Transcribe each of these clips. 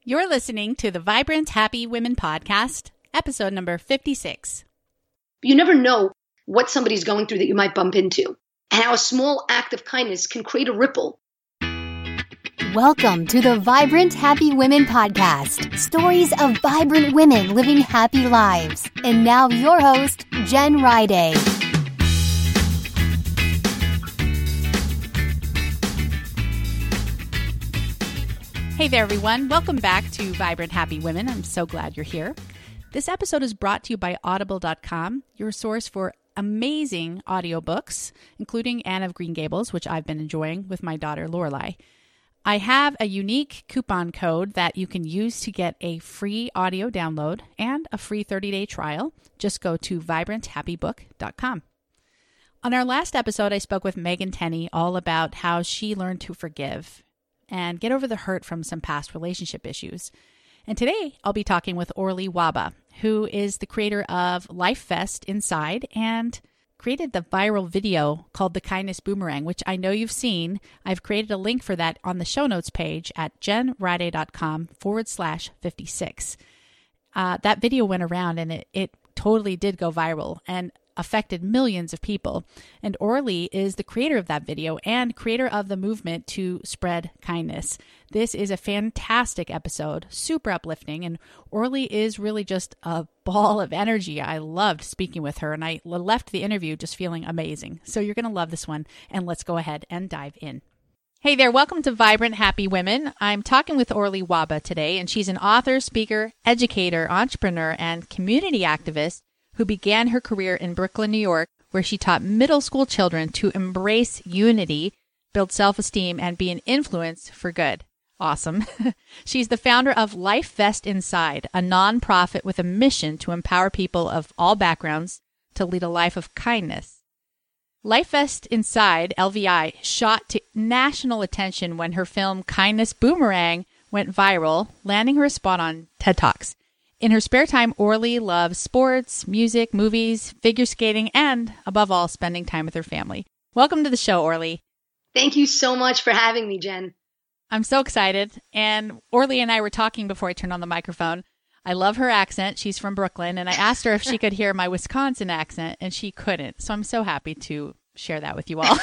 You're listening to the Vibrant Happy Women podcast, episode number 56. You never know what somebody's going through that you might bump into, and how a small act of kindness can create a ripple. Welcome to the Vibrant Happy Women podcast. Stories of vibrant women living happy lives. And now your host, Jen Riday. Hey there, everyone. Welcome back to Vibrant Happy Women. I'm so glad you're here. This episode is brought to you by Audible.com, your source for amazing audiobooks, including Anne of Green Gables, which I've been enjoying with my daughter, Lorelai. I have a unique coupon code that you can use to get a free audio download and a free 30-day trial. Just go to vibranthappybook.com. On our last episode, I spoke with Megan Tenney all about how she learned to forgive and get over the hurt from some past relationship issues. And today, I'll be talking with Orly Waba, who is the creator of Life Vest Inside and created the viral video called The Kindness Boomerang, which I know you've seen. I've created a link for that on the show notes page at jenriday.com/56. That video went around and it totally did go viral and affected millions of people. And Orly is the creator of that video and creator of the movement to spread kindness. This is a fantastic episode, super uplifting, and Orly is really just a ball of energy. I loved speaking with her, and I left the interview just feeling amazing. So you're going to love this one, and let's go ahead and dive in. Hey there, welcome to Vibrant Happy Women. I'm talking with Orly Waba today, and she's an author, speaker, educator, entrepreneur, and community activist who began her career in Brooklyn, New York, where she taught middle school children to embrace unity, build self-esteem, and be an influence for good. Awesome. She's the founder of Life Vest Inside, a nonprofit with a mission to empower people of all backgrounds to lead a life of kindness. Life Vest Inside, LVI, shot to national attention when her film Kindness Boomerang went viral, landing her a spot on TED Talks. In her spare time, Orly loves sports, music, movies, figure skating, and, above all, spending time with her family. Welcome to the show, Orly. Thank you so much for having me, Jen. I'm so excited. And Orly and I were talking before I turned on the microphone. I love her accent. She's from Brooklyn. And I asked her if she could hear my Wisconsin accent, and she couldn't. So I'm so happy to share that with you all.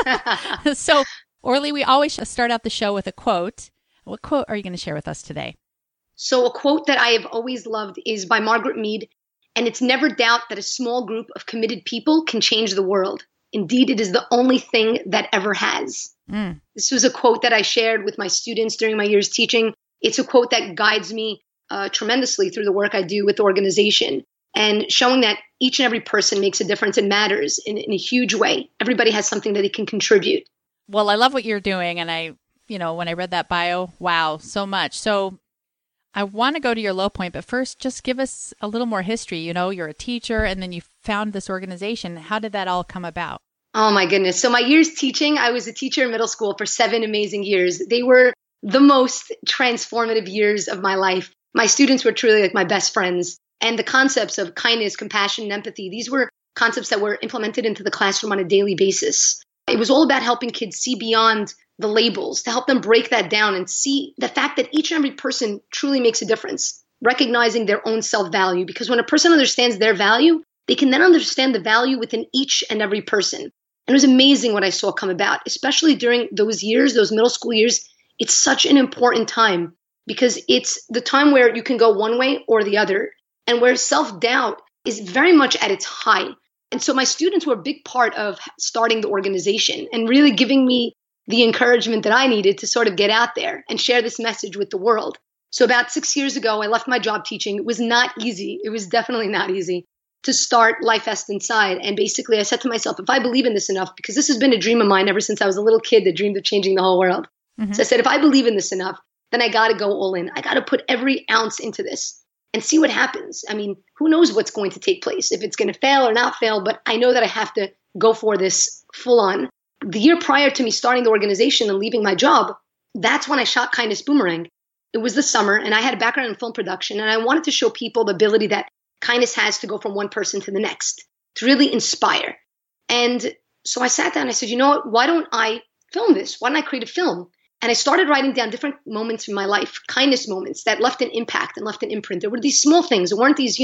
So, Orly, we always start out the show with a quote. What quote are you going to share with us today? So a quote that I have always loved is by Margaret Mead, and it's never doubt that a small group of committed people can change the world. Indeed, it is the only thing that ever has. This was a quote that I shared with my students during my years teaching. It's a quote that guides me tremendously through the work I do with the organization, and showing that each and every person makes a difference and matters in a huge way. Everybody has something that they can contribute. Well, I love what you're doing. And when I read that bio, wow, so much. So I want to go to your low point, but first, just give us a little more history. You're a teacher, and then you found this organization. How did that all come about? Oh, my goodness. So my years teaching, I was a teacher in middle school for 7 amazing years. They were the most transformative years of my life. My students were truly like my best friends. And the concepts of kindness, compassion, and empathy, these were concepts that were implemented into the classroom on a daily basis. It was all about helping kids see beyond the labels, to help them break that down and see the fact that each and every person truly makes a difference, recognizing their own self-value. Because when a person understands their value, they can then understand the value within each and every person. And it was amazing what I saw come about, especially during those years, those middle school years. It's such an important time because it's the time where you can go one way or the other, and where self-doubt is very much at its high. And so my students were a big part of starting the organization and really giving me the encouragement that I needed to sort of get out there and share this message with the world. So about 6 years ago, I left my job teaching. It was not easy. It was definitely not easy to start Life Vest Inside. And basically I said to myself, if I believe in this enough, because this has been a dream of mine ever since I was a little kid that dreamed of changing the whole world. So I said, if I believe in this enough, then I got to go all in. I got to put every ounce into this and see what happens. I mean, who knows what's going to take place, if it's going to fail or not fail, but I know that I have to go for this full on. The year prior to me starting the organization and leaving my job, that's when I shot Kindness Boomerang. It was the summer, and I had a background in film production, and I wanted to show people the ability that kindness has to go from one person to the next, to really inspire. And so I sat down and I said, you know what, why don't I film this? Why don't I create a film? And I started writing down different moments in my life, kindness moments that left an impact and left an imprint. There were these small things. There weren't these,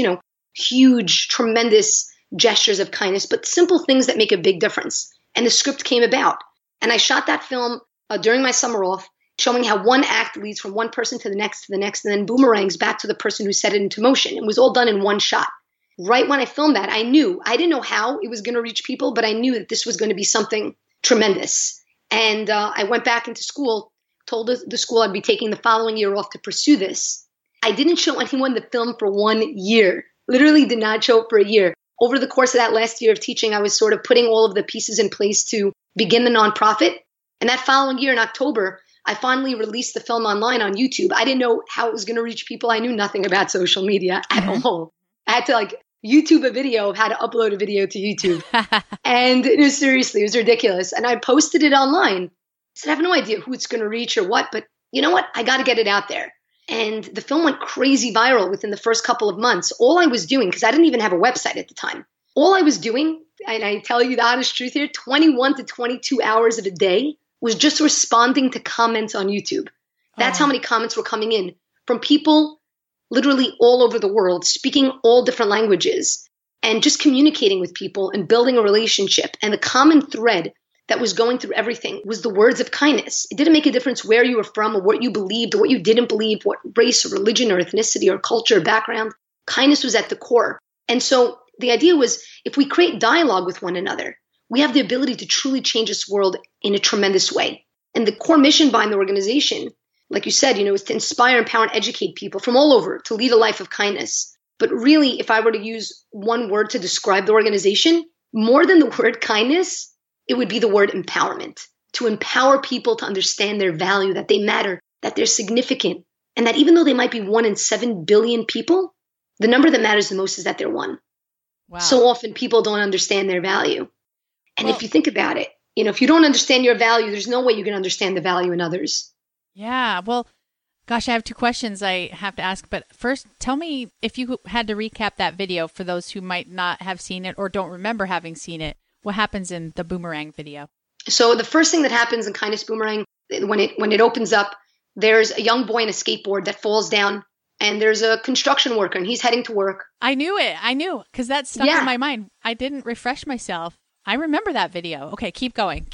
huge, tremendous gestures of kindness, but simple things that make a big difference. And the script came about. And I shot that film during my summer off, showing how one act leads from one person to the next, and then boomerangs back to the person who set it into motion. It was all done in one shot. Right when I filmed that, I didn't know how it was going to reach people, but I knew that this was going to be something tremendous. And I went back into school, told the school I'd be taking the following year off to pursue this. I didn't show anyone the film for 1 year, literally did not show it for a year. Over the course of that last year of teaching, I was sort of putting all of the pieces in place to begin the nonprofit. And that following year in October, I finally released the film online on YouTube. I didn't know how it was going to reach people. I knew nothing about social media at all. I had to YouTube a video of how to upload a video to YouTube. And seriously, it was ridiculous. And I posted it online. I said, I have no idea who it's going to reach or what, but you know what? I got to get it out there. And the film went crazy viral within the first couple of months. All I was doing, because I didn't even have a website at the time, all I was doing, and I tell you the honest truth here, 21 to 22 hours of a day was just responding to comments on YouTube. That's how many comments were coming in from people literally all over the world, speaking all different languages, and just communicating with people and building a relationship. And the common thread that was going through everything was the words of kindness. It didn't make a difference where you were from or what you believed or what you didn't believe, what race or religion or ethnicity or culture or background. Kindness was at the core. And so the idea was, if we create dialogue with one another, we have the ability to truly change this world in a tremendous way. And the core mission behind the organization, like you said, is to inspire, empower, and educate people from all over to lead a life of kindness. But really, if I were to use one word to describe the organization, more than the word kindness, it would be the word empowerment. To empower people to understand their value, that they matter, that they're significant, and that even though they might be 1 in 7 billion people, the number that matters the most is that they're one. Wow. So often people don't understand their value. And if you think about it, if you don't understand your value, there's no way you can understand the value in others. Yeah. Well, gosh, I have 2 questions I have to ask. But first, tell me, if you had to recap that video for those who might not have seen it or don't remember having seen it, what happens in the boomerang video? So the first thing that happens in Kindness Boomerang, when it opens up, there's a young boy in a skateboard that falls down, and there's a construction worker, and he's heading to work. I knew it. Because that stuck in my mind. I didn't refresh myself. I remember that video. Okay, keep going.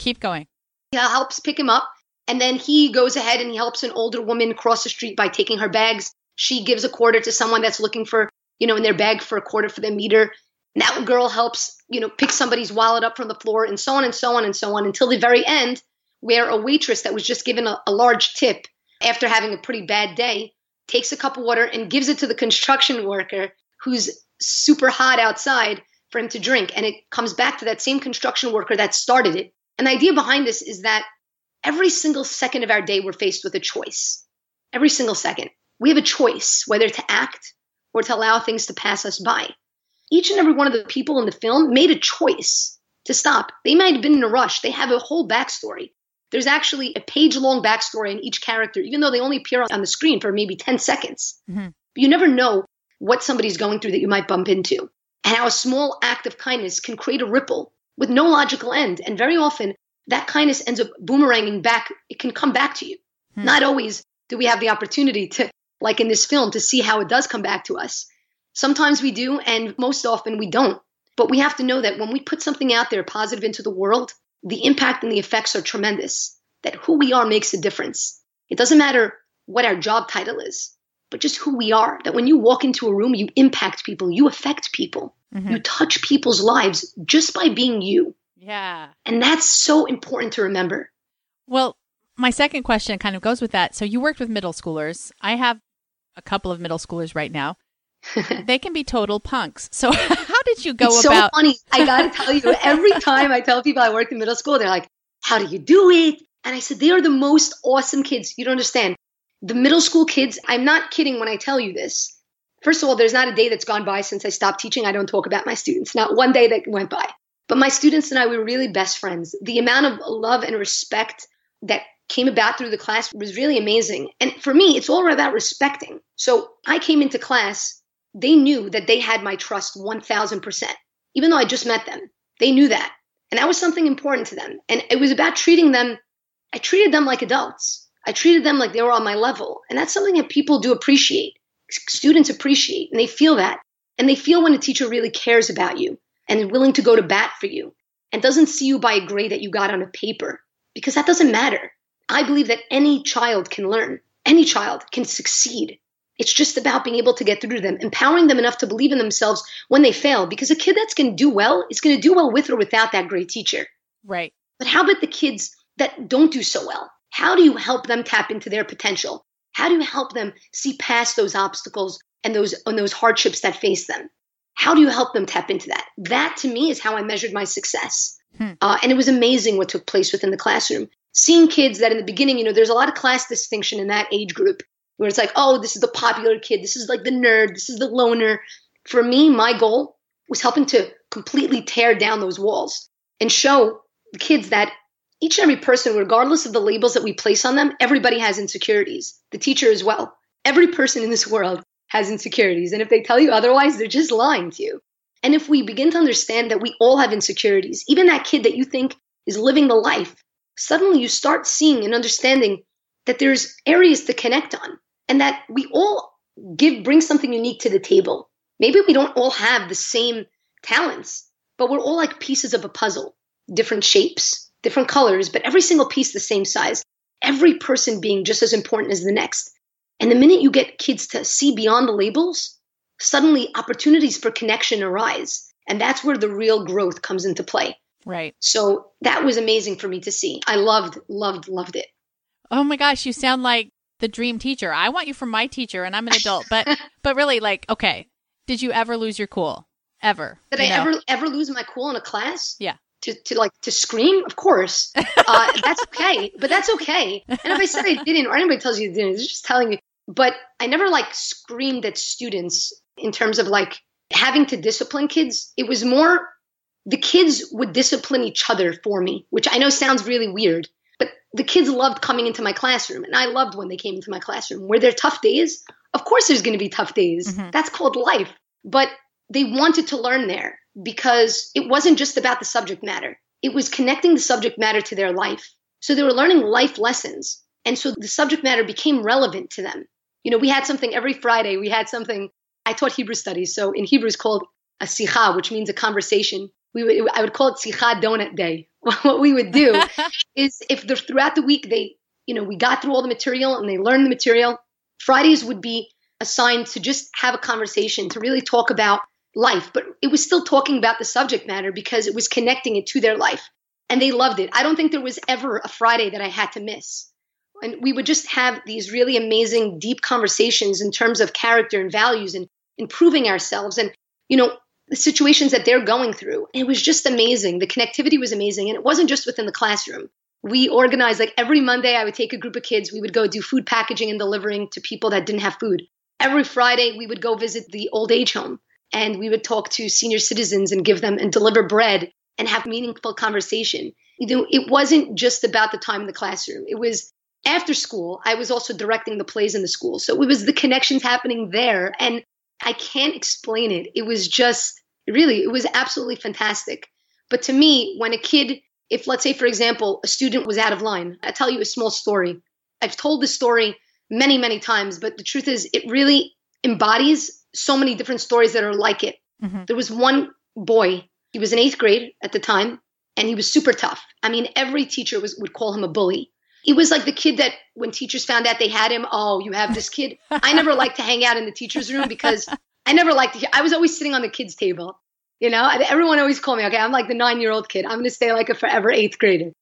He helps pick him up, and then he goes ahead and he helps an older woman cross the street by taking her bags. She gives a quarter to someone that's looking for, in their bag for a quarter for their meter. And that girl helps, pick somebody's wallet up from the floor, and so on and so on and so on, until the very end, where a waitress that was just given a large tip after having a pretty bad day takes a cup of water and gives it to the construction worker who's super hot outside for him to drink. And it comes back to that same construction worker that started it. And the idea behind this is that every single second of our day, we're faced with a choice. Every single second. We have a choice whether to act or to allow things to pass us by. Each and every one of the people in the film made a choice to stop. They might have been in a rush. They have a whole backstory. There's actually a page-long backstory in each character, even though they only appear on the screen for maybe 10 seconds. Mm-hmm. But you never know what somebody's going through that you might bump into, and how a small act of kindness can create a ripple with no logical end. And very often, that kindness ends up boomeranging back. It can come back to you. Mm-hmm. Not always do we have the opportunity to, like in this film, to see how it does come back to us. Sometimes we do, and most often we don't. But we have to know that when we put something out there positive into the world, the impact and the effects are tremendous. That who we are makes a difference. It doesn't matter what our job title is, but just who we are. That when you walk into a room, you impact people, you affect people, you touch people's lives just by being you. Yeah. And that's so important to remember. Well, my second question kind of goes with that. So you worked with middle schoolers. I have a couple of middle schoolers right now. They can be total punks. So how did you go it's about? So funny. I got to tell you, every time I tell people I worked in middle school, they're like, how do you do it? And I said, they are the most awesome kids. You don't understand. The middle school kids, I'm not kidding when I tell you this. First of all, there's not a day that's gone by since I stopped teaching. I don't talk about my students. Not one day that went by. But my students and I were really best friends. The amount of love and respect that came about through the class was really amazing. And for me, it's all about respecting. So I came into class. They knew that they had my trust 1,000%, even though I just met them. They knew that. And that was something important to them. And it was about treating them. I treated them like adults. I treated them like they were on my level. And that's something that people do appreciate. Students appreciate, and they feel that. And they feel when a teacher really cares about you and is willing to go to bat for you and doesn't see you by a grade that you got on a paper, because that doesn't matter. I believe that any child can learn. Any child can succeed. It's just about being able to get through to them, empowering them enough to believe in themselves when they fail, because a kid that's going to do well is going to do well with or without that great teacher. Right. But how about the kids that don't do so well? How do you help them tap into their potential? How do you help them see past those obstacles and those hardships that face them? How do you help them tap into that? That, to me, is how I measured my success. And it was amazing what took place within the classroom. Seeing kids that in the beginning, there's a lot of class distinction in that age group where it's like, oh, this is the popular kid. This is like the nerd. This is the loner. For me, my goal was helping to completely tear down those walls and show the kids that each and every person, regardless of the labels that we place on them, everybody has insecurities. The teacher as well. Every person in this world has insecurities. And if they tell you otherwise, they're just lying to you. And if we begin to understand that we all have insecurities, even that kid that you think is living the life, suddenly you start seeing and understanding that there's areas to connect on and that we all bring something unique to the table. Maybe we don't all have the same talents, but we're all like pieces of a puzzle, different shapes, different colors, but every single piece the same size, every person being just as important as the next. And the minute you get kids to see beyond the labels, suddenly opportunities for connection arise. And that's where the real growth comes into play. Right. So that was amazing for me to see. I loved it. Oh my gosh, you sound like the dream teacher. I want you for my teacher, and I'm an adult. But really, like, okay, did you ever lose your cool? Ever? Did I ever lose my cool in a class? Yeah. To scream? Of course. That's okay. But that's okay. And if I said I didn't, or anybody tells you you didn't, it's just telling you. But I never screamed at students in terms of having to discipline kids. It was more the kids would discipline each other for me, which I know sounds really weird, but the kids loved coming into my classroom, and I loved when they came into my classroom. Were there tough days? Of course there's going to be tough days. Mm-hmm. That's called life. But they wanted to learn there because it wasn't just about the subject matter. It was connecting the subject matter to their life. So they were learning life lessons. And so the subject matter became relevant to them. We had something every Friday. I taught Hebrew studies. So in Hebrew it's called a sicha, which means a conversation. I would call it sicha donut day. What we would do is throughout the week, we got through all the material and they learned the material. Fridays would be assigned to just have a conversation, to really talk about life. But it was still talking about the subject matter because it was connecting it to their life. And they loved it. I don't think there was ever a Friday that I had to miss. And we would just have these really amazing, deep conversations in terms of character and values and improving ourselves and, the situations that they're going through. It was just amazing. The connectivity was amazing. And it wasn't just within the classroom. We organized, every Monday, I would take a group of kids. We would go do food packaging and delivering to people that didn't have food. Every Friday, we would go visit the old age home. And we would talk to senior citizens and give them and deliver bread and have meaningful conversation. It wasn't just about the time in the classroom. It was after school. I was also directing the plays in the school. So it was the connections happening there. And I can't explain it. It was it was absolutely fantastic. But to me, when a kid, if let's say, for example, a student was out of line, I'll tell you a small story. I've told this story many, many times, but the truth is it really embodies so many different stories that are like it. Mm-hmm. There was one boy, he was in 8th grade at the time, and he was super tough. I mean, every teacher would call him a bully. He was like the kid that when teachers found out they had him, oh, you have this kid. I never liked to hang out in the teacher's room because I never liked to hear. I was always sitting on the kids' table. Everyone always called me, okay, I'm like the 9-year-old kid. I'm going to stay like a forever 8th grader.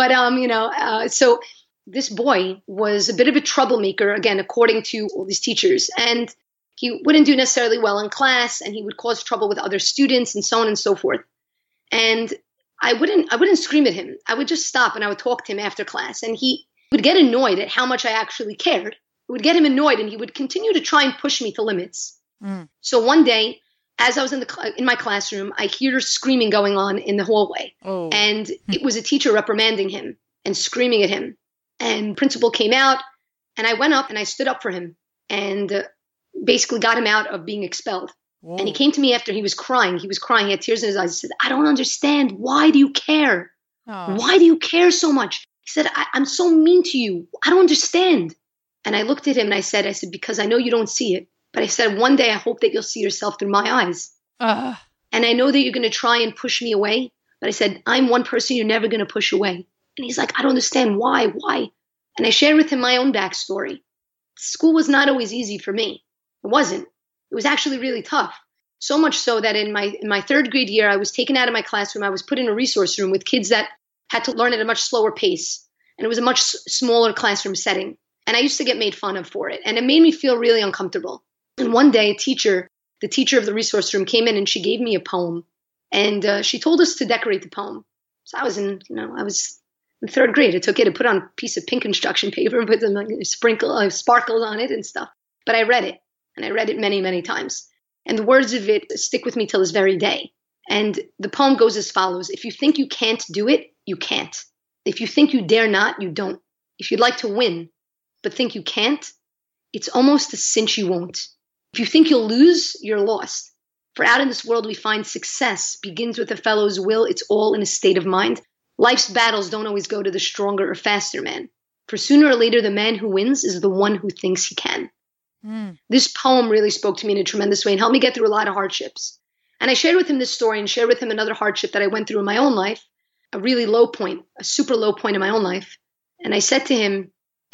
But, so this boy was a bit of a troublemaker, again, according to all these teachers. And he wouldn't do necessarily well in class, and he would cause trouble with other students and so on and so forth. And I wouldn't scream at him. I would just stop and I would talk to him after class. And he would get annoyed at how much I actually cared. It would get him annoyed, and he would continue to try and push me to limits. Mm. So one day, as I was in my classroom, I hear screaming going on in the hallway. Oh. And it was a teacher reprimanding him and screaming at him. And principal came out, and I went up and I stood up for him and basically got him out of being expelled. Whoa. And he came to me after. He was crying. He had tears in his eyes. He said, I don't understand. Why do you care? Oh. Why do you care so much? He said, I'm so mean to you. I don't understand. And I looked at him and I said, because I know you don't see it. But I said, one day I hope that you'll see yourself through my eyes. And I know that you're going to try and push me away. But I said, I'm one person you're never going to push away. And he's like, I don't understand. Why? And I shared with him my own backstory. School was not always easy for me. It wasn't. It was actually really tough. So much so that in my third grade year, I was taken out of my classroom. I was put in a resource room with kids that had to learn at a much slower pace. And it was a much smaller classroom setting. And I used to get made fun of for it. And it made me feel really uncomfortable. And one day, the teacher of the resource room came in and she gave me a poem. And she told us to decorate the poem. So I was in third grade. I took it and put on a piece of pink construction paper and put some sparkles on it and stuff. But I read it. And I read it many, many times. And the words of it stick with me till this very day. And the poem goes as follows. If you think you can't do it, you can't. If you think you dare not, you don't. If you'd like to win, but think you can't, it's almost a cinch you won't. If you think you'll lose, you're lost. For out in this world we find success begins with a fellow's will. It's all in a state of mind. Life's battles don't always go to the stronger or faster man. For sooner or later, the man who wins is the one who thinks he can. This poem really spoke to me in a tremendous way and helped me get through a lot of hardships. And I shared with him this story and shared with him another hardship that I went through in my own life, a really low point, a super low point in my own life. And I said to him,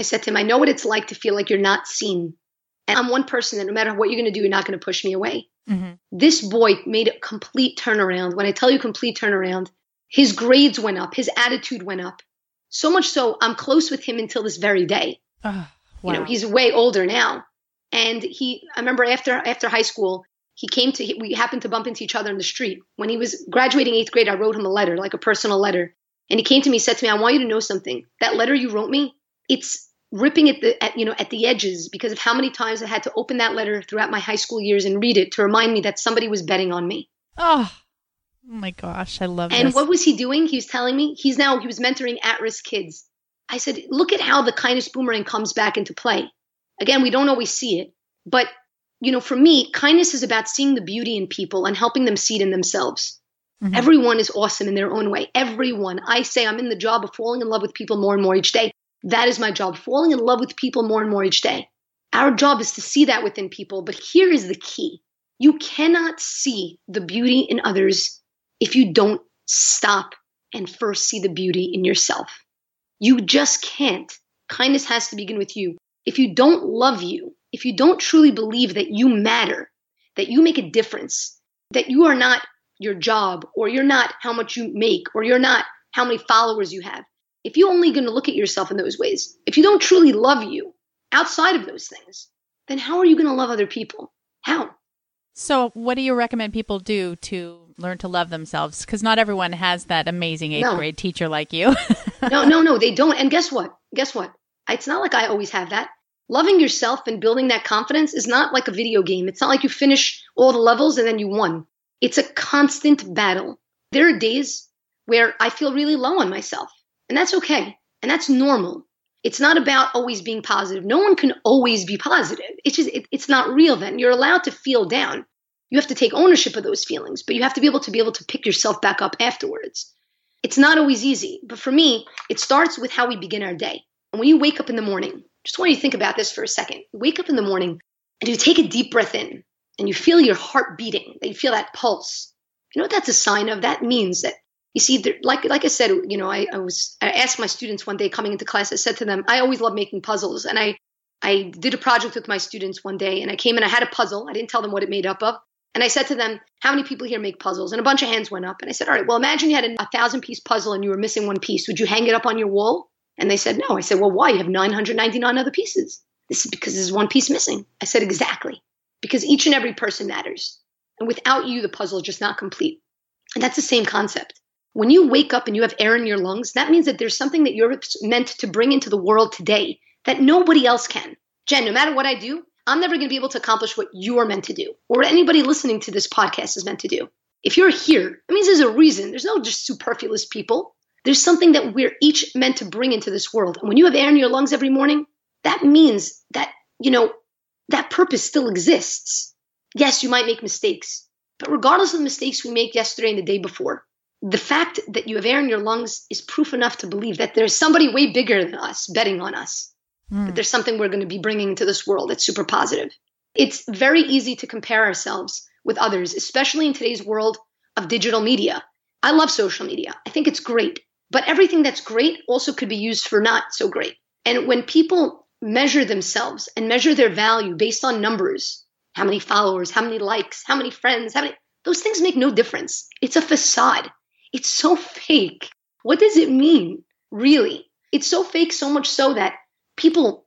I know what it's like to feel like you're not seen. And I'm one person that no matter what you're going to do, you're not going to push me away. Mm-hmm. This boy made a complete turnaround. When I tell you complete turnaround, his grades went up, his attitude went up. So much so, I'm close with him until this very day. Wow. He's way older now. And I remember after high school, we happened to bump into each other in the street. When he was graduating 8th grade, I wrote him a letter, like a personal letter. And he came to me, said to me, I want you to know something. That letter you wrote me, it's ripping at the edges because of how many times I had to open that letter throughout my high school years and read it to remind me that somebody was betting on me. Oh my gosh, I love and this. What was he doing? He was telling me he was mentoring at-risk kids. I said, look at how the kindness boomerang comes back into play. Again, we don't always see it, but for me, kindness is about seeing the beauty in people and helping them see it in themselves. Mm-hmm. Everyone is awesome in their own way. Everyone. I say I'm in the job of falling in love with people more and more each day. That is my job, falling in love with people more and more each day. Our job is to see that within people, but here is the key. You cannot see the beauty in others if you don't stop and first see the beauty in yourself. You just can't. Kindness has to begin with you. If you don't love you, if you don't truly believe that you matter, that you make a difference, that you are not your job, or you're not how much you make, or you're not how many followers you have, if you're only going to look at yourself in those ways, if you don't truly love you outside of those things, then how are you going to love other people? How? So what do you recommend people do to learn to love themselves? Because not everyone has that amazing 8th grade teacher like you. No, they don't. And guess what? It's not like I always have that. Loving yourself and building that confidence is not like a video game. It's not like you finish all the levels and then you won. It's a constant battle. There are days where I feel really low on myself, and that's okay. And that's normal. It's not about always being positive. No one can always be positive. It's not real then. You're allowed to feel down. You have to take ownership of those feelings, but you have to be able to pick yourself back up afterwards. It's not always easy, but for me, it starts with how we begin our day. And when you wake up in the morning, just want you to think about this for a second. You wake up in the morning and you take a deep breath in and you feel your heart beating, that you feel that pulse. You know what that's a sign of? That means that, you see, like I said, I asked my students one day coming into class, I said to them, I always love making puzzles. And I did a project with my students one day and I came and I had a puzzle. I didn't tell them what it made up of. And I said to them, how many people here make puzzles? And a bunch of hands went up. And I said, all right, well, imagine you had a 1,000-piece puzzle and you were missing one piece. Would you hang it up on your wall? And they said, no. I said, well, why? You have 999 other pieces. This is because there's one piece missing. I said, exactly. Because each and every person matters. And without you, the puzzle is just not complete. And that's the same concept. When you wake up and you have air in your lungs, that means that there's something that you're meant to bring into the world today that nobody else can. Jen, no matter what I do, I'm never going to be able to accomplish what you are meant to do, or what anybody listening to this podcast is meant to do. If you're here, it means there's a reason. There's no just superfluous people. There's something that we're each meant to bring into this world. And when you have air in your lungs every morning, that means that, that purpose still exists. Yes, you might make mistakes, but regardless of the mistakes we make yesterday and the day before, the fact that you have air in your lungs is proof enough to believe that there's somebody way bigger than us betting on us, that there's something we're going to be bringing to this world that's super positive. It's very easy to compare ourselves with others, especially in today's world of digital media. I love social media. I think it's great. But everything that's great also could be used for not so great. And when people measure themselves and measure their value based on numbers, how many followers, how many likes, how many friends, those things make no difference. It's a facade. It's so fake. What does it mean, really? It's so fake, so much so that people,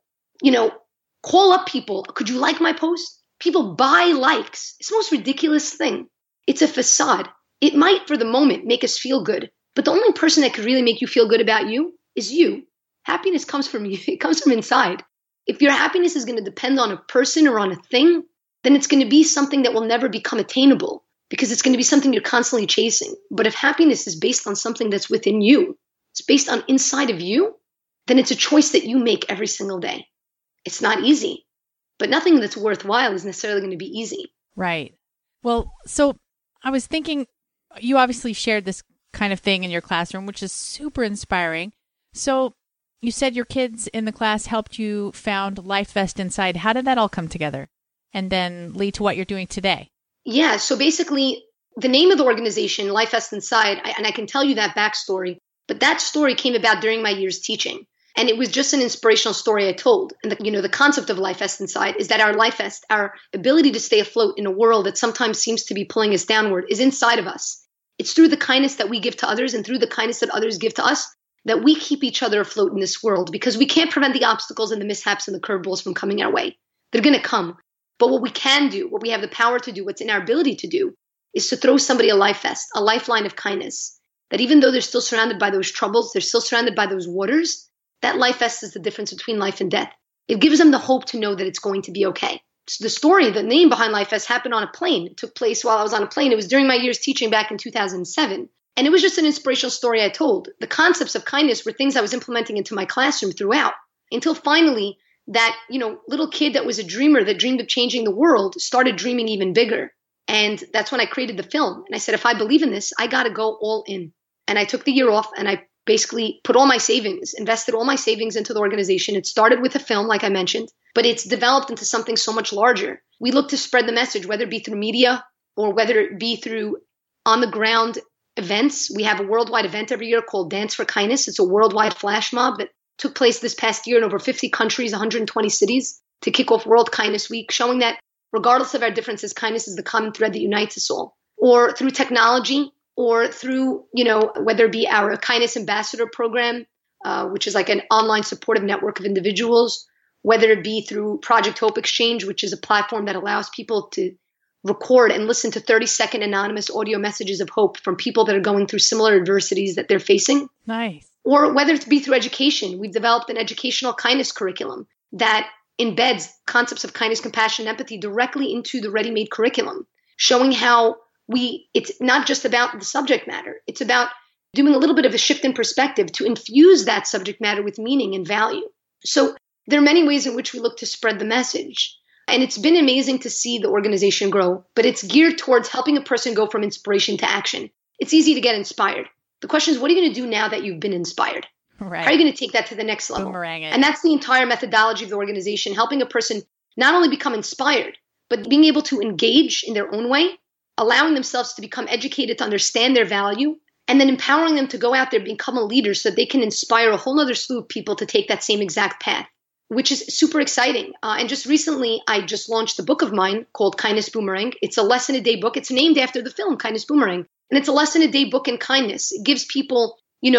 call up people. Could you like my post? People buy likes. It's the most ridiculous thing. It's a facade. It might, for the moment, make us feel good. But the only person that could really make you feel good about you is you. Happiness comes from you. It comes from inside. If your happiness is going to depend on a person or on a thing, then it's going to be something that will never become attainable because it's going to be something you're constantly chasing. But if happiness is based on something that's within you, it's based on inside of you, then it's a choice that you make every single day. It's not easy, but nothing that's worthwhile is necessarily going to be easy. Right. Well, so I was thinking, you obviously shared this kind of thing in your classroom, which is super inspiring. So you said your kids in the class helped you found LifeVest Inside. How did that all come together and then lead to what you're doing today? Yeah. So basically, the name of the organization, LifeVest Inside, and I can tell you that backstory, but that story came about during my years teaching. And it was just an inspirational story I told. And the concept of LifeVest Inside is that our LifeVest, our ability to stay afloat in a world that sometimes seems to be pulling us downward, is inside of us. It's through the kindness that we give to others and through the kindness that others give to us that we keep each other afloat in this world, because we can't prevent the obstacles and the mishaps and the curveballs from coming our way. They're going to come. But what we can do, what we have the power to do, what's in our ability to do, is to throw somebody a life vest, a lifeline of kindness, that even though they're still surrounded by those troubles, they're still surrounded by those waters, that life vest is the difference between life and death. It gives them the hope to know that it's going to be okay. So the story, the name behind LifeVest happened on a plane. It took place while I was on a plane. It was during my years teaching back in 2007. And it was just an inspirational story I told. The concepts of kindness were things I was implementing into my classroom throughout, until finally that, little kid that was a dreamer that dreamed of changing the world started dreaming even bigger. And that's when I created the film. And I said, if I believe in this, I got to go all in. And I took the year off and I basically put all my savings, invested all my savings into the organization. It started with a film, like I mentioned, but it's developed into something so much larger. We look to spread the message, whether it be through media or whether it be through on-the-ground events. We have a worldwide event every year called Dance for Kindness. It's a worldwide flash mob that took place this past year in over 50 countries, 120 cities, to kick off World Kindness Week, showing that regardless of our differences, kindness is the common thread that unites us all. Or through technology, or through, whether it be our Kindness Ambassador program, which is like an online supportive network of individuals, whether it be through Project Hope Exchange, which is a platform that allows people to record and listen to 30-second anonymous audio messages of hope from people that are going through similar adversities that they're facing. Nice. Or whether it be through education. We've developed an educational kindness curriculum that embeds concepts of kindness, compassion, and empathy directly into the ready-made curriculum, showing how it's not just about the subject matter. It's about doing a little bit of a shift in perspective to infuse that subject matter with meaning and value. So there are many ways in which we look to spread the message. And it's been amazing to see the organization grow, but it's geared towards helping a person go from inspiration to action. It's easy to get inspired. The question is, what are you going to do now that you've been inspired? Right. How are you going to take that to the next level? Boomerang it. And that's the entire methodology of the organization, helping a person not only become inspired, but being able to engage in their own way, allowing themselves to become educated to understand their value, and then empowering them to go out there and become a leader so that they can inspire a whole other slew of people to take that same exact path, which is super exciting. And just recently, I just launched a book of mine called Kindness Boomerang. It's a lesson-a-day book. It's named after the film Kindness Boomerang. And it's a lesson-a-day book in kindness. It gives people,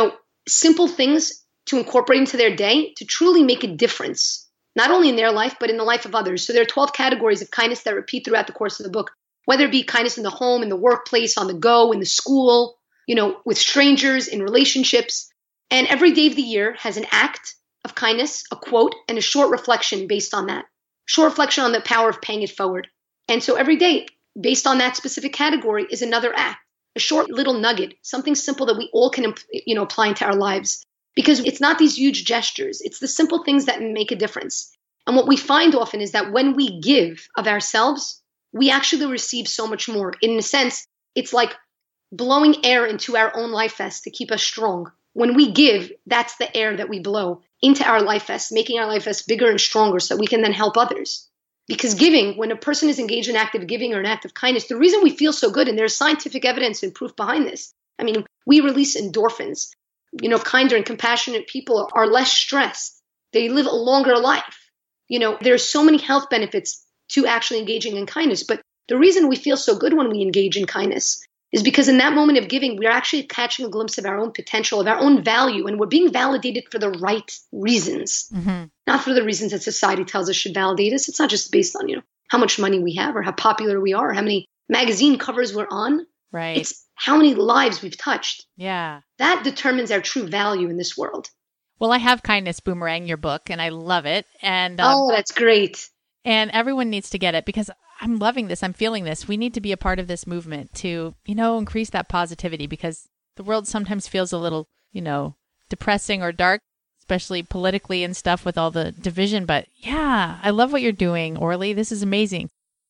simple things to incorporate into their day to truly make a difference, not only in their life, but in the life of others. So there are 12 categories of kindness that repeat throughout the course of the book, whether it be kindness in the home, in the workplace, on the go, in the school, with strangers, in relationships. And every day of the year has an act of kindness, a quote, and a short reflection based on that. Short reflection on the power of paying it forward. And so every day, based on that specific category, is another act, a short little nugget, something simple that we all can, apply into our lives. Because it's not these huge gestures. It's the simple things that make a difference. And what we find often is that when we give of ourselves, we actually receive so much more. In a sense, it's like blowing air into our own life vest to keep us strong. When we give, that's the air that we blow into our life vest, making our life vest bigger and stronger so we can then help others. Because giving, when a person is engaged in act of giving or an act of kindness, the reason we feel so good, and there's scientific evidence and proof behind this, I mean, we release endorphins. Kinder and compassionate people are less stressed. They live a longer life. There's so many health benefits to actually engaging in kindness. But the reason we feel so good when we engage in kindness is because in that moment of giving, we're actually catching a glimpse of our own potential, of our own value, and we're being validated for the right reasons, not for the reasons that society tells us should validate us. It's not just based on, how much money we have or how popular we are or how many magazine covers we're on. Right. It's how many lives we've touched. Yeah. That determines our true value in this world. Well, I have Kindness Boomerang, your book, and I love it. And oh, that's great. And everyone needs to get it because I'm loving this. I'm feeling this. We need to be a part of this movement to, increase that positivity because the world sometimes feels a little, depressing or dark, especially politically and stuff with all the division. But yeah, I love what you're doing, Orly. This is amazing.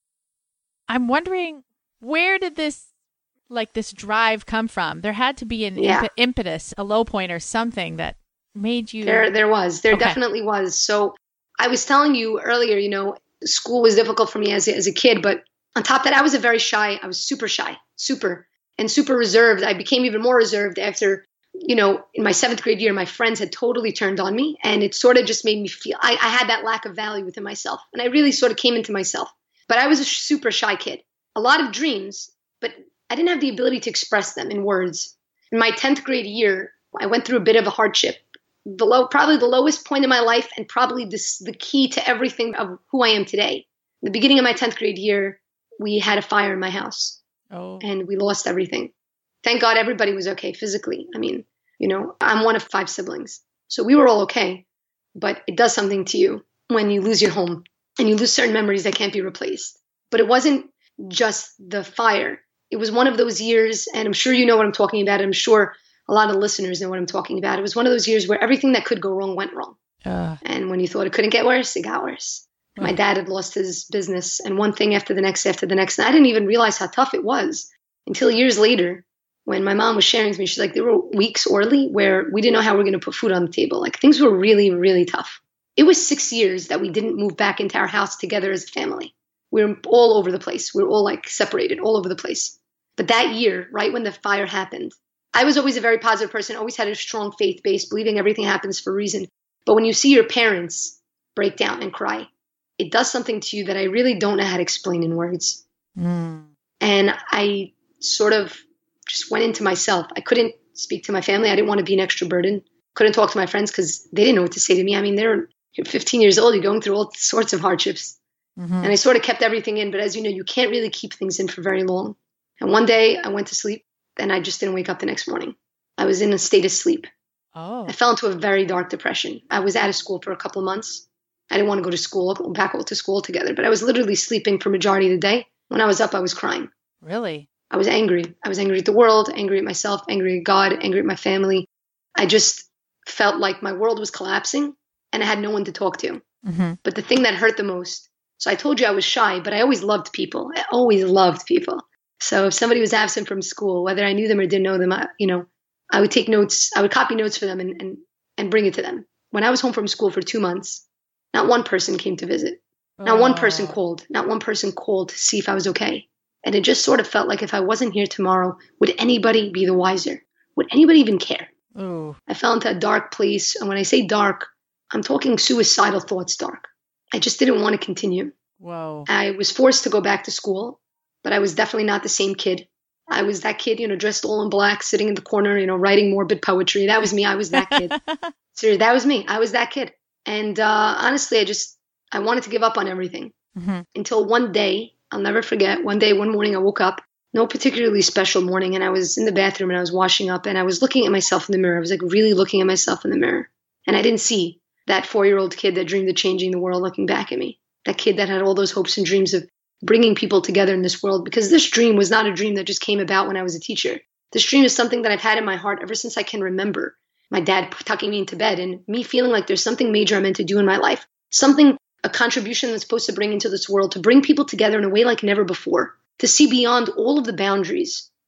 I'm wondering, where did this drive come from? There had to be an impetus, a low point or something that made you... There definitely was. So I was telling you earlier, school was difficult for me as a kid, but on top of that, I was super shy, super reserved. I became even more reserved after, in my 7th grade year, my friends had totally turned on me, and it sort of just made me feel, I had that lack of value within myself, and I really sort of came into myself. But I was a super shy kid, a lot of dreams, but I didn't have the ability to express them in words. In my 10th grade year, I went through a bit of a hardship. Probably the lowest point in my life and probably the key to everything of who I am today. The beginning of my 10th grade year, we had a fire in my house and we lost everything. Thank God everybody was okay physically. I mean, I'm one of 5 siblings. So we were all okay, but it does something to you when you lose your home and you lose certain memories that can't be replaced. But it wasn't just the fire. It was one of those years, and I'm sure you know what I'm talking about. I'm sure a lot of listeners know what I'm talking about. It was one of those years where everything that could go wrong went wrong. And when you thought it couldn't get worse, it got worse. My dad had lost his business, and one thing after the next. And I didn't even realize how tough it was until years later when my mom was sharing with me. She's like, there were weeks, Orly, where we didn't know how we were going to put food on the table. Like, things were really, really tough. It was 6 years that we didn't move back into our house together as a family. We were all over the place. We were all separated all over the place. But that year, right when the fire happened, I was always a very positive person, always had a strong faith base, believing everything happens for a reason. But when you see your parents break down and cry, it does something to you that I really don't know how to explain in words. And I sort of just went into myself. I couldn't speak to my family. I didn't want to be an extra burden. Couldn't talk to my friends because they didn't know what to say to me. I mean, you're 15 years old. You're going through all sorts of hardships. And I sort of kept everything in. But as you know, you can't really keep things in for very long. And one day I went to sleep. And I just didn't wake up the next morning. I was in a state of sleep. I fell into a very dark depression. I was out of school for a couple of months. I didn't want to go to school, back to school altogether. But I was literally sleeping for majority of the day. When I was up, I was crying. Really? I was angry. I was angry at the world, angry at myself, angry at God, angry at my family. I just felt like my world was collapsing and I had no one to talk to. But the thing that hurt the most, so I told you I was shy, but I always loved people. I always loved people. So if somebody was absent from school, whether I knew them or didn't know them, I would take notes. I would copy notes for them and bring it to them. When I was home from school for 2 months, not one person came to visit. Not one person called. Not one person called to see if I was okay. And it just sort of felt like if I wasn't here tomorrow, would anybody be the wiser? Would anybody even care? I fell into a dark place. And when I say dark, I'm talking suicidal thoughts dark. I just didn't want to continue. I was forced to go back to school. But I was definitely not the same kid. I was that kid, dressed all in black, sitting in the corner, writing morbid poetry. That was me. I was that kid. Seriously, that was me. I was that kid. And honestly, I wanted to give up on everything until one day, I'll never forget, one morning I woke up, no particularly special morning, and I was in the bathroom and I was washing up and I was looking at myself in the mirror. I was really looking at myself in the mirror. And I didn't see that 4-year-old kid that dreamed of changing the world looking back at me. That kid that had all those hopes and dreams of bringing people together in this world, because this dream was not a dream that just came about when I was a teacher. This dream is something that I've had in my heart ever since I can remember. My dad tucking me into bed and me feeling like there's something major I'm meant to do in my life, a contribution that's supposed to bring into this world, to bring people together in a way like never before, to see beyond all of the boundaries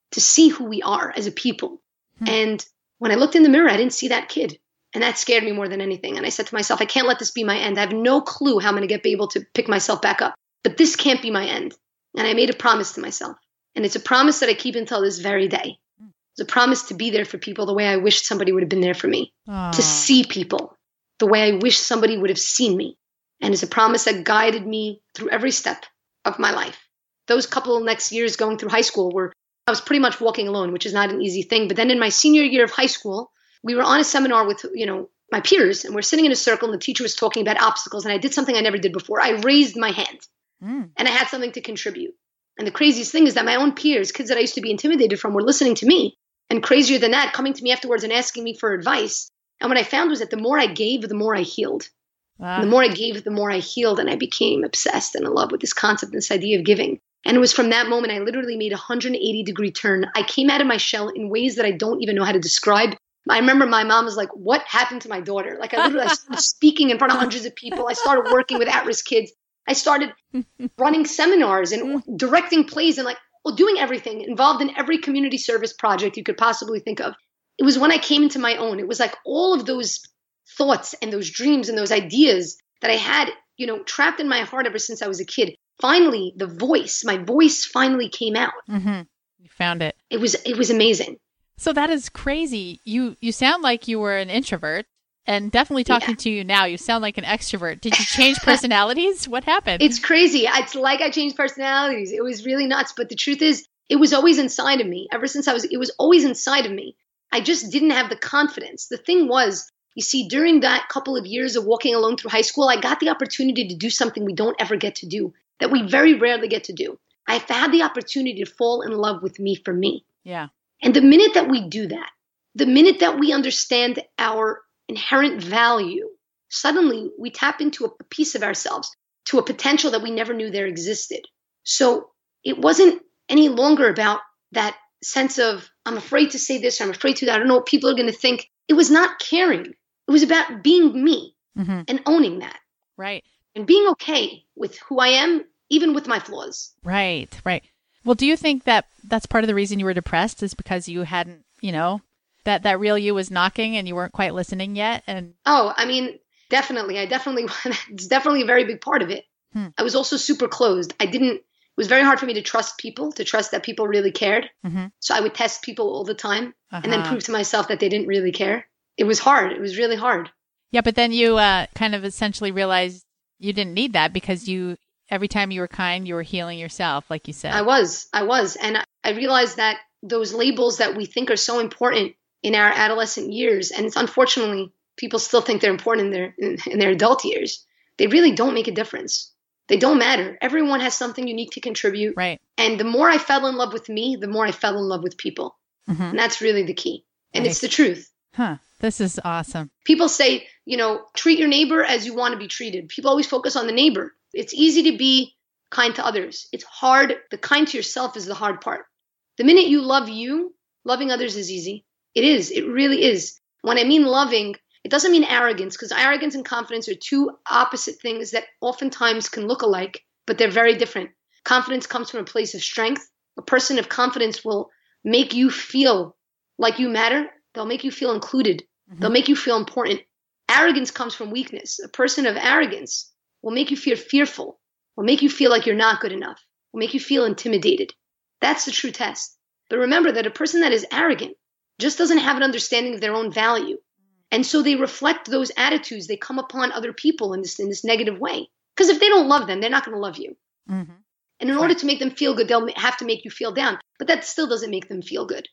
to see who we are as a people. And when I looked in the mirror, I didn't see that kid. And that scared me more than anything. And I said to myself, I can't let this be my end. I have no clue how I'm going to be able to pick myself back up. But this can't be my end. And I made a promise to myself. And it's a promise that I keep until this very day. It's a promise to be there for people the way I wished somebody would have been there for me. Aww. To see people the way I wish somebody would have seen me. And it's a promise that guided me through every step of my life. Those couple of next years going through high school were, I was pretty much walking alone, which is not an easy thing. But then in my senior year of high school, we were on a seminar with, my peers, and we're sitting in a circle, and the teacher was talking about obstacles, and I did something I never did before. I raised my hand, and I had something to contribute. And the craziest thing is that my own peers, kids that I used to be intimidated from, were listening to me, and crazier than that, coming to me afterwards and asking me for advice. And what I found was that the more I gave, the more I healed. Wow. The more I gave, the more I healed, and I became obsessed and in love with this concept, this idea of giving. And it was from that moment I literally made a 180-degree turn. I came out of my shell in ways that I don't even know how to describe. I remember my mom was like, what happened to my daughter? Like I started speaking in front of hundreds of people. I started working with at-risk kids. I started running seminars and directing plays and doing everything, involved in every community service project you could possibly think of. It was when I came into my own. It was like all of those thoughts and those dreams and those ideas that I had, trapped in my heart ever since I was a kid. Finally, my voice finally came out. Mm-hmm. You found it. It was amazing. So that is crazy. You sound like you were an introvert, and definitely talking to you now, you sound like an extrovert. Did you change personalities? What happened? It's crazy. It's like I changed personalities. It was really nuts. But the truth is, it was always inside of me. Ever since it was always inside of me. I just didn't have the confidence. The thing was, you see, during that couple of years of walking alone through high school, I got the opportunity to do something we don't ever get to do, that we very rarely get to do. I've had the opportunity to fall in love with me for me. Yeah. And the minute that we do that, the minute that we understand our inherent value, suddenly we tap into a piece of ourselves, to a potential that we never knew there existed. So it wasn't any longer about that sense of, I'm afraid to say this, or I'm afraid to that, I don't know what people are going to think. It was not caring. It was about being me and owning that. Right. And being okay with who I am, even with my flaws. Right. Well, do you think that that's part of the reason you were depressed is because you hadn't, that real you was knocking and you weren't quite listening yet? And definitely. It's definitely a very big part of it. I was also super closed. It was very hard for me to trust people, to trust that people really cared. So I would test people all the time and then prove to myself that they didn't really care. It was hard. It was really hard. Yeah, but then you kind of essentially realized you didn't need that because every time you were kind, you were healing yourself, like you said. I was. And I realized that those labels that we think are so important in our adolescent years, and it's unfortunately, people still think they're important in their adult years, they really don't make a difference. They don't matter. Everyone has something unique to contribute. Right. And the more I fell in love with me, the more I fell in love with people. And that's really the key. And it's the truth. This is awesome. People say, treat your neighbor as you want to be treated. People always focus on the neighbor. It's easy to be kind to others. It's hard. The kind to yourself is the hard part. The minute you love you, loving others is easy. It is. It really is. When I mean loving, it doesn't mean arrogance, because arrogance and confidence are two opposite things that oftentimes can look alike, but they're very different. Confidence comes from a place of strength. A person of confidence will make you feel like you matter. They'll make you feel included. They'll make you feel important. Arrogance comes from weakness. A person of arrogance will make you feel fearful, will make you feel like you're not good enough, will make you feel intimidated. That's the true test. But remember that a person that is arrogant just doesn't have an understanding of their own value. And so they reflect those attitudes. They come upon other people in this negative way. Because if they don't love them, they're not going to love you. And in order to make them feel good, they'll have to make you feel down. But that still doesn't make them feel good.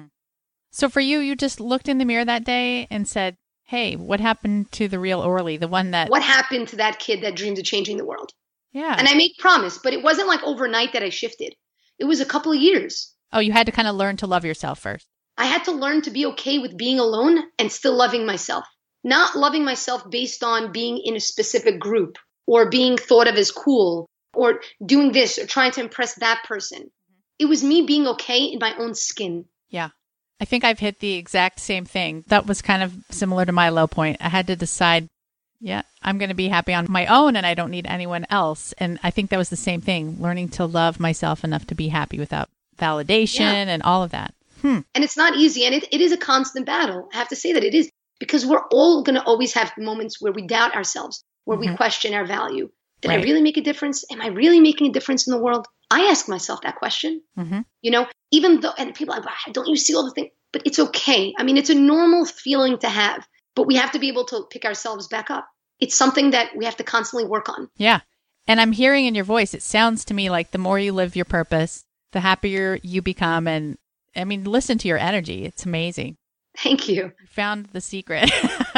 So for you just looked in the mirror that day and said, hey, what happened to the real Orly, the one that... What happened to that kid that dreamed of changing the world? Yeah. And I made promise, but it wasn't like overnight that I shifted. It was a couple of years. Oh, you had to kind of learn to love yourself first. I had to learn to be okay with being alone and still loving myself. Not loving myself based on being in a specific group or being thought of as cool or doing this or trying to impress that person. It was me being okay in my own skin. Yeah. I think I've hit the exact same thing. That was kind of similar to my low point. I had to decide, I'm going to be happy on my own and I don't need anyone else. And I think that was the same thing, learning to love myself enough to be happy without validation and all of that. And it's not easy. And it is a constant battle. I have to say that it is, because we're all going to always have moments where we doubt ourselves, where we question our value. Did I really make a difference? Am I really making a difference in the world? I ask myself that question, even though, and people are like, don't you see all the things? But it's okay. I mean, it's a normal feeling to have, but we have to be able to pick ourselves back up. It's something that we have to constantly work on. Yeah. And I'm hearing in your voice, it sounds to me like the more you live your purpose, the happier you become. And I mean, listen to your energy. It's amazing. Thank you. You found the secret.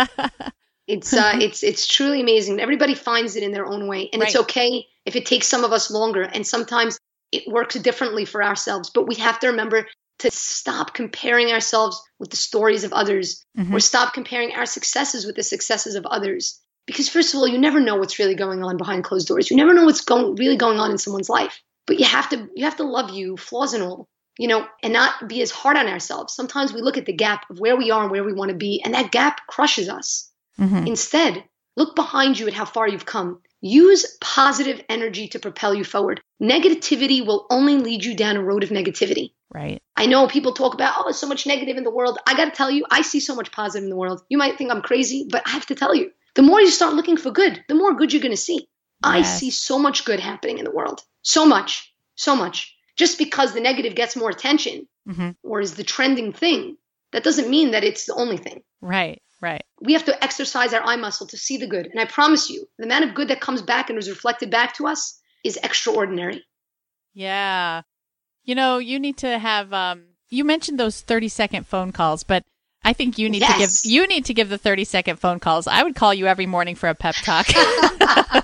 It's truly amazing. Everybody finds it in their own way. And it's okay if it takes some of us longer. And sometimes it works differently for ourselves. But we have to remember to stop comparing ourselves with the stories of others, or stop comparing our successes with the successes of others. Because first of all, you never know what's really going on behind closed doors. You never know what's really going on in someone's life. But you have to love you, flaws and all, and not be as hard on ourselves. Sometimes we look at the gap of where we are and where we want to be, and that gap crushes us. Instead, look behind you at how far you've come. Use positive energy to propel you forward. Negativity will only lead you down a road of negativity. Right. I know people talk about, there's so much negative in the world. I got to tell you, I see so much positive in the world. You might think I'm crazy, but I have to tell you, the more you start looking for good, the more good you're going to see. Yes. I see so much good happening in the world. So much. So much. Just because the negative gets more attention or is the trending thing, that doesn't mean that it's the only thing. Right. Right. We have to exercise our eye muscle to see the good. And I promise you, the amount of good that comes back and is reflected back to us is extraordinary. Yeah. You need to have, you mentioned those 30-second phone calls, but I think you need to give the 30-second phone calls. I would call you every morning for a pep talk. Oh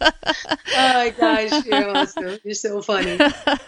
my gosh, you're awesome. You're so funny.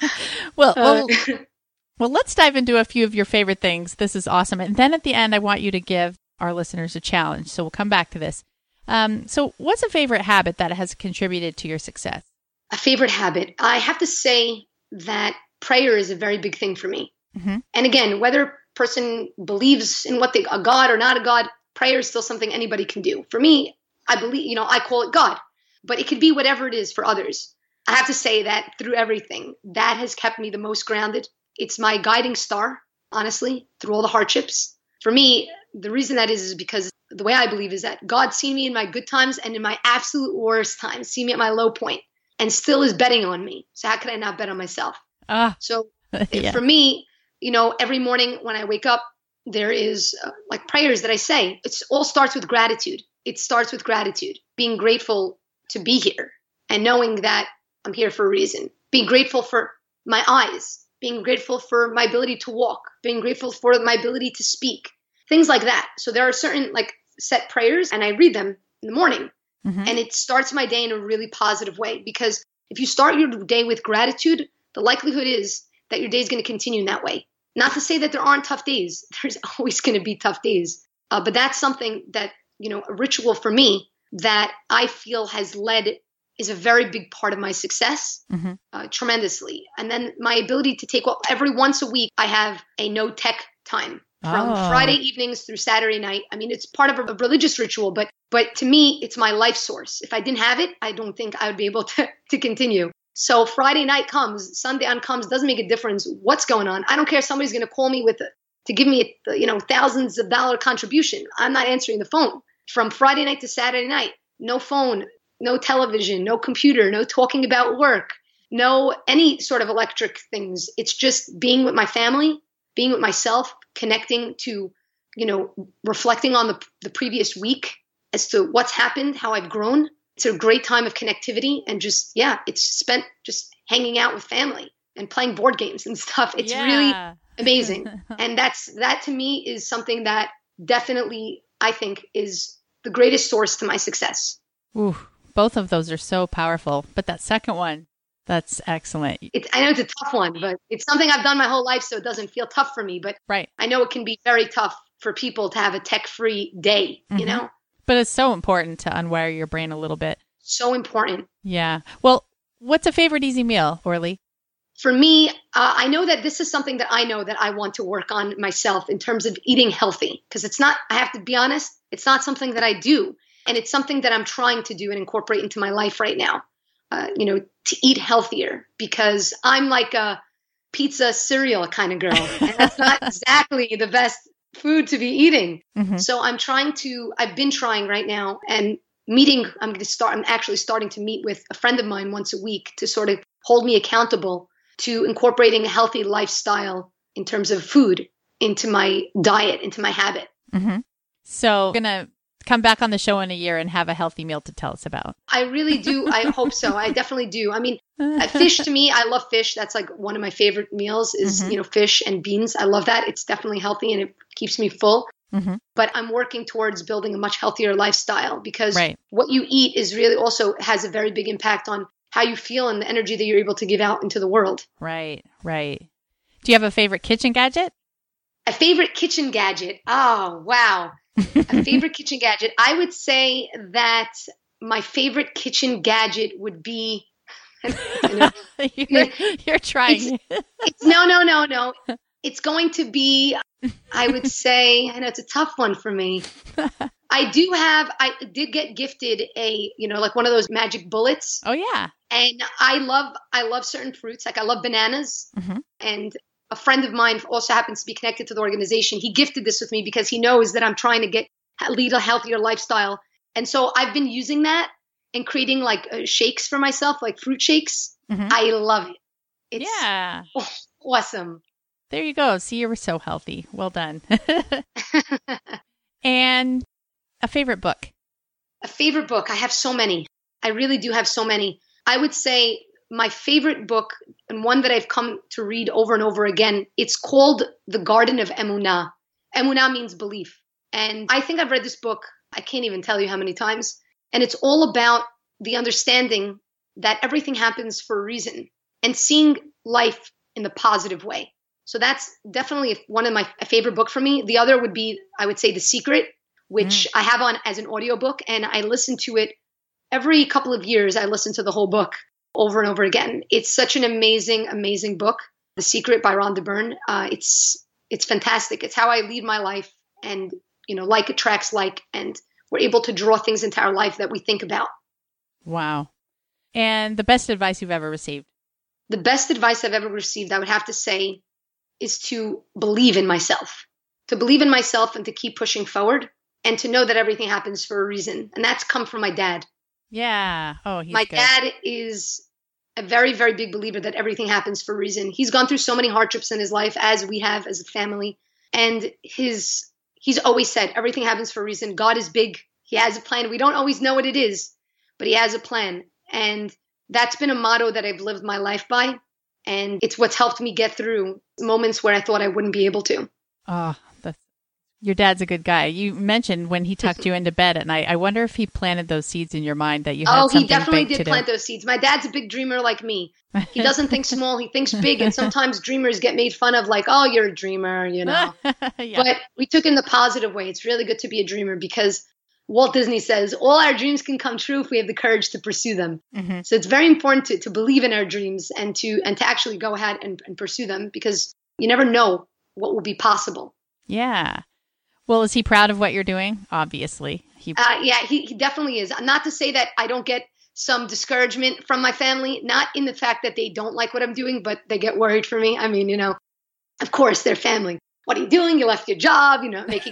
Well, let's dive into a few of your favorite things. This is awesome. And then at the end, I want you to give our listeners a challenge. So we'll come back to this. So what's a favorite habit that has contributed to your success? A favorite habit. I have to say that prayer is a very big thing for me. And again, whether a person believes in a God or not a God, prayer is still something anybody can do. For me, I believe, I call it God, but it could be whatever it is for others. I have to say that through everything, that has kept me the most grounded. It's my guiding star, honestly, through all the hardships. For me, the reason that is because the way I believe is that God's seen me in my good times and in my absolute worst times, seen me at my low point, and still is betting on me. So how could I not bet on myself? So for me, every morning when I wake up, there is like prayers that I say. It all starts with gratitude. It starts with gratitude, being grateful to be here and knowing that I'm here for a reason. Being grateful for my eyes, being grateful for my ability to walk, being grateful for my ability to speak, things like that. So there are certain set prayers and I read them in the morning and it starts my day in a really positive way, because if you start your day with gratitude, the likelihood is that your day is going to continue in that way. Not to say that there aren't tough days. There's always going to be tough days. But that's something that, a ritual for me that I feel is a very big part of my success tremendously. And then my ability to take every once a week, I have a no tech time from Friday evenings through Saturday night. I mean, it's part of a religious ritual, but to me, it's my life source. If I didn't have it, I don't think I would be able to continue. So Friday night comes, Sunday on comes, doesn't make a difference what's going on. I don't care if somebody's going to call me to give me thousands of dollar contribution. I'm not answering the phone. From Friday night to Saturday night, no phone, no television, no computer, no talking about work, no any sort of electric things. It's just being with my family, being with myself, connecting to, reflecting on the previous week as to what's happened, how I've grown. It's a great time of connectivity and it's spent just hanging out with family and playing board games and stuff. It's really amazing. And that to me is something that definitely I think is the greatest source to my success. Ooh, both of those are so powerful. But that second one, that's excellent. I know it's a tough one, but it's something I've done my whole life, so it doesn't feel tough for me. But I know it can be very tough for people to have a tech-free day, But it's so important to unwire your brain a little bit. So important. Yeah. Well, what's a favorite easy meal, Orly? For me, I know that this is something that I know that I want to work on myself in terms of eating healthy. Because I have to be honest, it's not something that I do. And it's something that I'm trying to do and incorporate into my life right now, to eat healthier. Because I'm like pizza cereal kind of girl. And that's not exactly the best food to be eating. So I've been trying right now and I'm actually starting to meet with a friend of mine once a week to sort of hold me accountable to incorporating a healthy lifestyle in terms of food into my diet, into my habit. So I'm going to come back on the show in a year and have a healthy meal to tell us about. I really do. I hope so. I definitely do. I mean, fish to me, I love fish. That's like one of my favorite meals is, fish and beans. I love that. It's definitely healthy and it keeps me full. But I'm working towards building a much healthier lifestyle because what you eat is really also has a very big impact on how you feel and the energy that you're able to give out into the world. Right. Do you have a favorite kitchen gadget? A favorite kitchen gadget? Oh, wow. A favorite kitchen gadget. I would say that my favorite kitchen gadget would be. You're trying. No. It's going to be, I would say, I know it's a tough one for me. I did get gifted like one of those magic bullets. Oh, yeah. And I love certain fruits. Like I love bananas. And a friend of mine also happens to be connected to the organization. He gifted this with me because he knows that I'm trying to lead a healthier lifestyle. And so I've been using that and creating like shakes for myself, like fruit shakes. I love it. It's awesome. There you go. See, you were so healthy. Well done. And a favorite book? A favorite book. I have so many. I really do have so many. I would say my favorite book and one that I've come to read over and over again, it's called The Garden of Emunah. Emunah means belief. And I think I've read this book, I can't even tell you how many times. And it's all about the understanding that everything happens for a reason and seeing life in the positive way. So that's definitely one of my favorite book for me. The other would be, I would say, The Secret, which I have on as an audiobook, and I listen to it every couple of years. I listen to the whole book over and over again. It's such an amazing, amazing book. The Secret by Rhonda Byrne. It's fantastic. It's how I lead my life, and like attracts like, and we're able to draw things into our life that we think about. Wow. And the best advice you've ever received? The best advice I've ever received, I would have to say, is to believe in myself. To believe in myself and to keep pushing forward and to know that everything happens for a reason. And that's come from my dad. Yeah. Oh, he's my good. dad is a very, very big believer that everything happens for a reason. He's gone through so many hardships in his life, as we have as a family. And he's always said, everything happens for a reason. God is big. He has a plan. We don't always know what it is, but he has a plan. And that's been a motto that I've lived my life by. And it's what's helped me get through moments where I thought I wouldn't be able to. Oh, your dad's a good guy. You mentioned when he tucked you into bed at night. I wonder if he planted those seeds in your mind that you had something big to do. Oh, he definitely did plant those seeds. My dad's a big dreamer like me. He doesn't think small. He thinks big. And sometimes dreamers get made fun of like, oh, you're a dreamer, Yeah. But we took it in the positive way. It's really good to be a dreamer because Walt Disney says all our dreams can come true if we have the courage to pursue them. Mm-hmm. So it's very important to believe in our dreams and to actually go ahead and pursue them because you never know what will be possible. Yeah. Well, is he proud of what you're doing? Obviously. He definitely is. Not to say that I don't get some discouragement from my family, not in the fact that they don't like what I'm doing, but they get worried for me. I mean, of course, they're family. What are you doing? You left your job,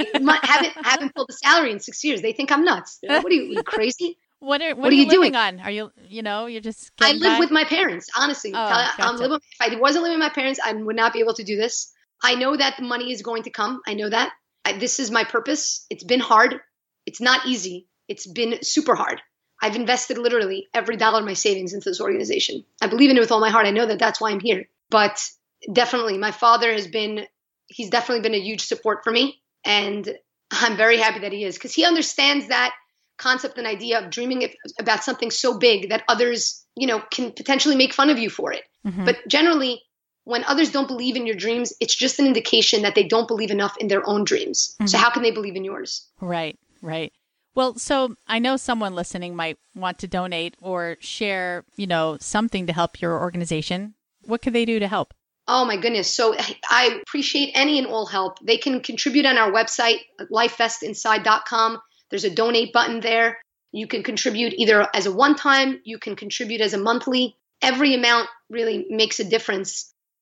haven't pulled a salary in 6 years. They think I'm nuts. What are you crazy? What are you doing on? Are you, you're just I live with my parents, honestly. Oh, gotcha. If I wasn't living with my parents, I would not be able to do this. I know that the money is going to come. I know that. This is my purpose. It's been hard. It's not easy. It's been super hard. I've invested literally every dollar of my savings into this organization. I believe in it with all my heart. I know that that's why I'm here. But definitely, my father he's definitely been a huge support for me. And I'm very happy that he is because he understands that concept and idea of dreaming about something so big that others, can potentially make fun of you for it. Mm-hmm. But generally, when others don't believe in your dreams, it's just an indication that they don't believe enough in their own dreams. Mm-hmm. So how can they believe in yours? Right. Well, so I know someone listening might want to donate or share, something to help your organization. What could they do to help? Oh, my goodness. So I appreciate any and all help. They can contribute on our website, lifevestinside.com. There's a donate button there. You can contribute either as a one-time, you can contribute as a monthly. Every amount really makes a difference.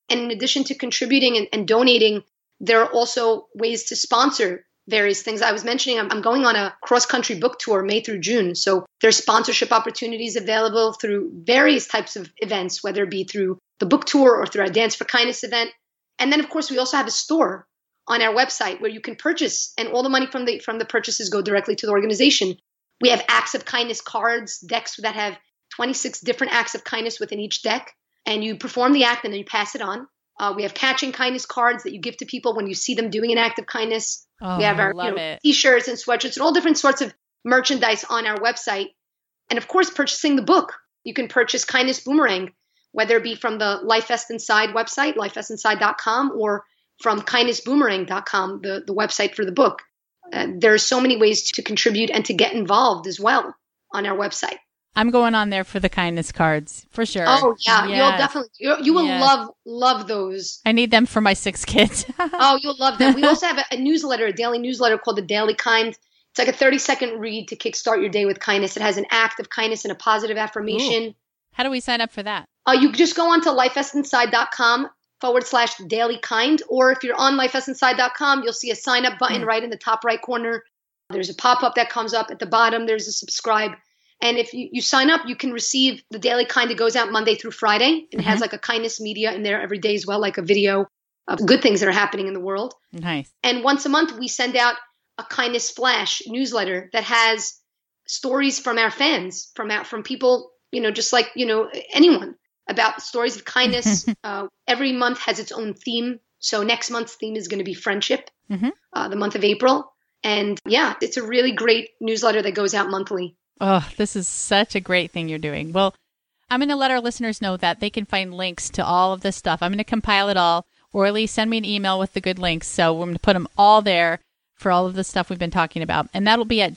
And in addition to contributing and donating, there are also ways to sponsor various things. I was mentioning I'm going on a cross-country book tour May through June. So there's sponsorship opportunities available through various types of events, whether it be through the book tour or through our Dance for Kindness event. And then, of course, we also have a store on our website where you can purchase, and all the money from the purchases go directly to the organization. We have acts of kindness cards, decks that have 26 different acts of kindness within each deck. And you perform the act and then you pass it on. We have catching kindness cards that you give to people when you see them doing an act of kindness. Oh, we have our T-shirts and sweatshirts and all different sorts of merchandise on our website. And of course, purchasing the book. You can purchase Kindness Boomerang, whether it be from the Life Vest Inside website, lifevestinside.com, or from kindnessboomerang.com, the website for the book. There are so many ways to contribute and to get involved as well on our website. I'm going on there for the kindness cards, for sure. Oh, yeah. Yes. You'll definitely, you will love those. I need them for my 6 kids. Oh, you'll love them. We also have a newsletter, a daily newsletter called The Daily Kind. It's like a 30-second read to kickstart your day with kindness. It has an act of kindness and a positive affirmation. Ooh. How do we sign up for that? You just go on to lifevestinside.com/dailykind. Or if you're on lifevestinside.com, you'll see a sign up button right in the top right corner. There's a pop-up that comes up at the bottom. There's a subscribe. And if you sign up, you can receive the Daily Kind that goes out Monday through Friday. And it has like a kindness media in there every day as well, like a video of good things that are happening in the world. Nice. And once a month, we send out a Kindness Flash newsletter that has stories from our fans, from people, just like, anyone, about stories of kindness. Every month has its own theme. So next month's theme is going to be friendship, the month of April. And yeah, it's a really great newsletter that goes out monthly. Oh, this is such a great thing you're doing. Well, I'm going to let our listeners know that they can find links to all of this stuff. I'm going to compile it all, or at least send me an email with the good links. So we're going to put them all there for all of the stuff we've been talking about. And that'll be at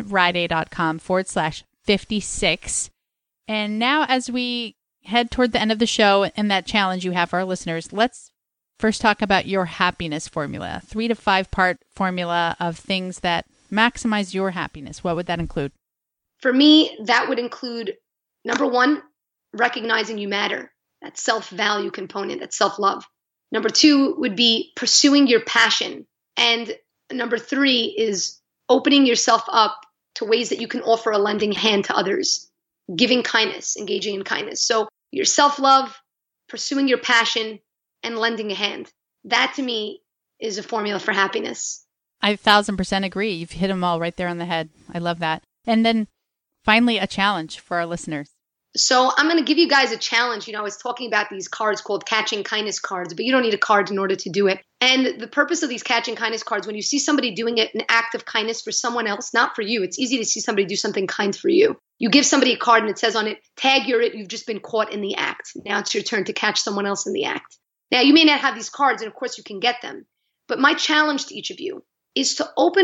jenriday.com/56. And now as we head toward the end of the show and that challenge you have for our listeners, let's first talk about your happiness formula, 3 to 5 part formula of things that maximize your happiness. What would that include? For me, that would include, number 1, recognizing you matter, that self-value component, that self-love. Number 2 would be pursuing your passion. And number 3 is opening yourself up to ways that you can offer a lending hand to others, giving kindness, engaging in kindness. So your self-love, pursuing your passion, and lending a hand. That to me is a formula for happiness. I 1,000% agree. You've hit them all right there on the head. I love that. And then finally, a challenge for our listeners. So I'm going to give you guys a challenge. I was talking about these cards called Catching Kindness cards, but you don't need a card in order to do it. And the purpose of these Catching Kindness cards, when you see somebody doing an act of kindness for someone else, not for you, it's easy to see somebody do something kind for you. You give somebody a card and it says on it, tag you've just been caught in the act. Now it's your turn to catch someone else in the act. Now you may not have these cards, and of course you can get them. But my challenge to each of you is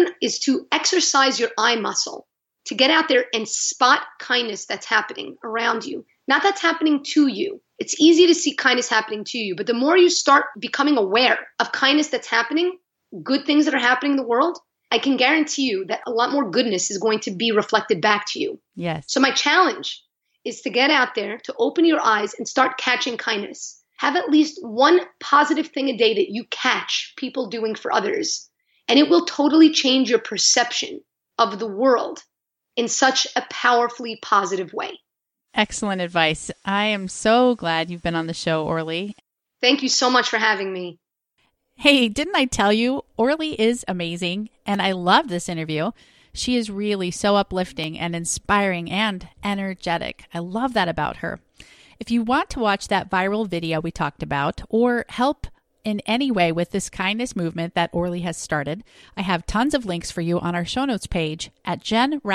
to exercise your eye muscle, to get out there and spot kindness that's happening around you, not that's happening to you. It's easy to see kindness happening to you, but the more you start becoming aware of kindness that's happening, good things that are happening in the world, I can guarantee you that a lot more goodness is going to be reflected back to you. Yes. So my challenge is to get out there, to open your eyes and start catching kindness. Have at least one positive thing a day that you catch people doing for others, and it will totally change your perception of the world in such a powerfully positive way. Excellent advice. I am so glad you've been on the show, Orly. Thank you so much for having me. Hey, didn't I tell you? Orly is amazing, and I love this interview. She is really so uplifting and inspiring and energetic. I love that about her. If you want to watch that viral video we talked about or help in any way with this kindness movement that Orly has started, I have tons of links for you on our show notes page at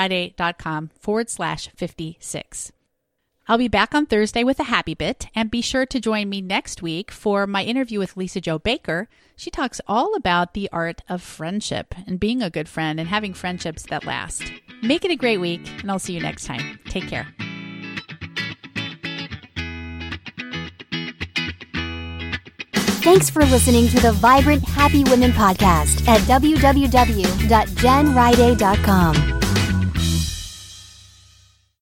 jenriday.com/56. I'll be back on Thursday with a happy bit, and be sure to join me next week for my interview with Lisa Jo Baker. She talks all about the art of friendship and being a good friend and having friendships that last. Make it a great week, and I'll see you next time. Take care. Thanks for listening to the Vibrant Happy Women podcast at www.jenriday.com.